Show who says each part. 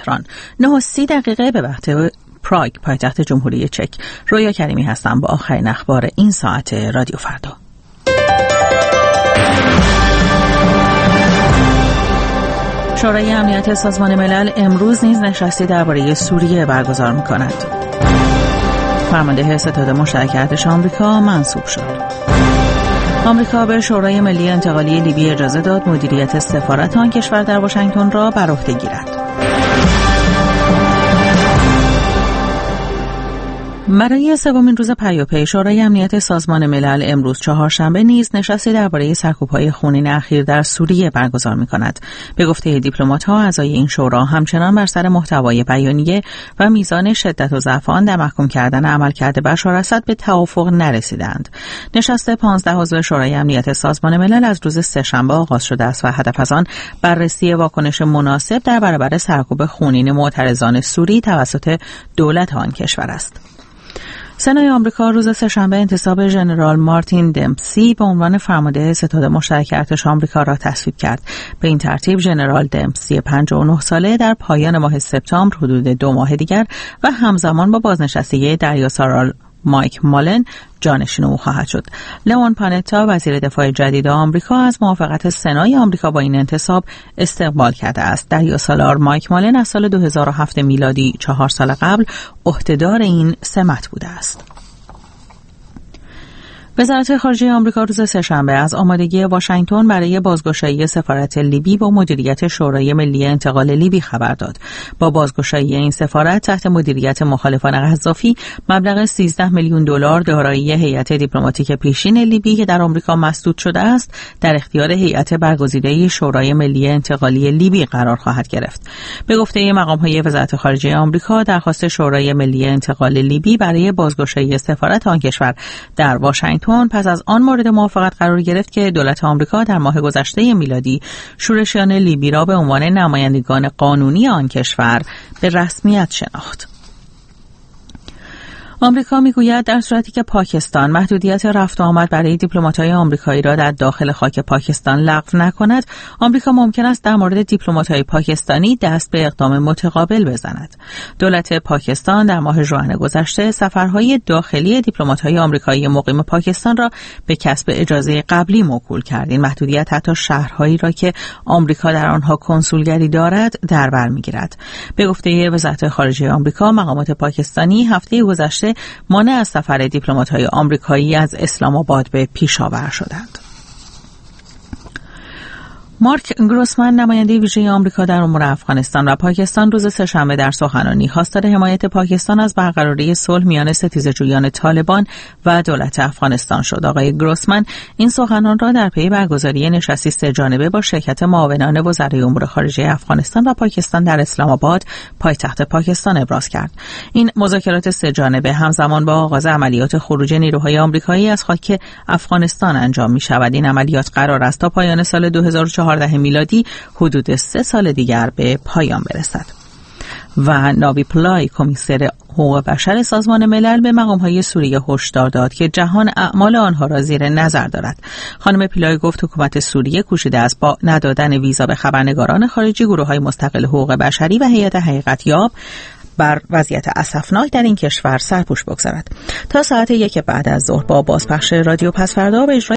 Speaker 1: تهران. 9:30 به وقت پراگ، پایتخت جمهوری چک. رویا کریمی هستم با آخرین اخبار این ساعت رادیو فردا. شورای امنیت سازمان ملل امروز نیز نشستی درباره سوریه برگزار می‌کند. فرمانده ستاد مشترک آمریکا منصوب شد. آمریکا به شورای ملی انتقالی لیبی اجازه داد مدیریت سفارت آن کشور در واشنگتن را بر عهده گیرد. برای سومین روز پیاپی شورای امنیت سازمان ملل امروز چهارشنبه نیز نشستی درباره سرکوب‌های خونین اخیر در سوریه برگزار می‌کند. به گفته دیپلمات‌ها اعضای این شورا همچنان بر سر محتوای بیانیه و میزان شدت و ضعف آن در محکوم کردن عملکرد بشار اسد به توافق نرسیدند. نشست 15 عضو شورای امنیت سازمان ملل از روز سه‌شنبه آغاز شده است و هدف از آن بررسی واکنش مناسب در برابر سرکوب خونین معترضان سوری توسط دولت آن کشور است. سنای آمریکا روز سه‌شنبه انتصاب ژنرال مارتین دمپسی به عنوان فرمانده ستاد مشترک ارتش آمریکا را تصویب کرد. به این ترتیب ژنرال دمپسی 59 ساله در پایان ماه سپتامبر حدود 2 ماه دیگر و همزمان با بازنشستگی دریاسالار مایک مالن جانشین او خواهد شد. لئون پانتا وزیر دفاع جدید آمریکا از موافقت سنای آمریکا با این انتصاب استقبال کرده است. دریاسالار مایک مالن از سال 2007 میلادی 4 سال قبل عهدهدار این سمت بوده است. وزارت خارجه آمریکا روز سه‌شنبه از آمادگی واشنگتن برای بازگشایی سفارت لیبی با مدیریت شورای ملی انتقال لیبی خبر داد. با بازگشایی این سفارت تحت مدیریت مخالفان قذافی مبلغ 13 میلیون دلار دارایی هیئت دیپلماتیک پیشین لیبی که در آمریکا مسدود شده است در اختیار هیئت برگزیده شورای ملی انتقالی لیبی قرار خواهد گرفت. به گفته مقام‌های وزارت خارجه آمریکا درخواست شورای ملی انتقال لیبی برای بازگشایی سفارت آن کشور در واشنگتن پس از آن مورد موافقت قرار گرفت که دولت آمریکا در ماه گذشته میلادی شورشیان لیبی را به عنوان نمایندگان قانونی آن کشور به رسمیت شناخت. آمریکا میگوید در صورتی که پاکستان محدودیت رفت و آمد برای دیپلمات‌های آمریکایی را در داخل خاک پاکستان لغو نکند، آمریکا ممکن است در مورد دیپلمات‌های پاکستانی دست به اقدام متقابل بزند. دولت پاکستان در ماه ژوئن گذشته سفرهای داخلی دیپلمات‌های آمریکایی مقیم پاکستان را به کسب اجازه قبلی موکول کرد. این محدودیت حتی شهرهایی را که آمریکا در آنها کنسولگری دارد در بر می‌گیرد. به گفته وزارت خارجه آمریکا، مقامات پاکستانی هفته گذشته مانع از سفر دیپلمات‌های آمریکایی از اسلام آباد به پیشاور شدند. مارک گروسمن نماینده ویژه آمریکا در امور افغانستان و پاکستان روز سه‌شنبه در سخنرانی خواستار حمایت پاکستان از برقراری صلح میان ستیزجویان طالبان و دولت افغانستان شد. آقای گروسمن این سخنان را در پی برگزاری نشستی سه‌جانبه با شرکت معاونان وزرای امور خارجه افغانستان و پاکستان در اسلام آباد، پایتخت پاکستان ابراز کرد. این مذاکرات سه‌جانبه همزمان با آغاز عملیات خروج نیروهای آمریکایی از خاک افغانستان انجام می‌شود. این عملیات قرار است تا پایان سال 2014 میلادی حدود 3 سال دیگر به پایان برسد. و ناوی پلای کمیسر حقوق بشر سازمان ملل به مقام‌های سوریه هشدار داد که جهان اعمال آنها را زیر نظر دارد. خانم پلای گفت حکومت سوریه کوشیده است با ندادن ویزا به خبرنگاران خارجی، گروه‌های مستقل حقوق بشری و هیئت حقیقت‌یاب بر وضعیت اسفناک در این کشور سرپوش بگذارد. تا ساعت 1 بعد از ظهر با بازپخش رادیو پسفردا به اجرای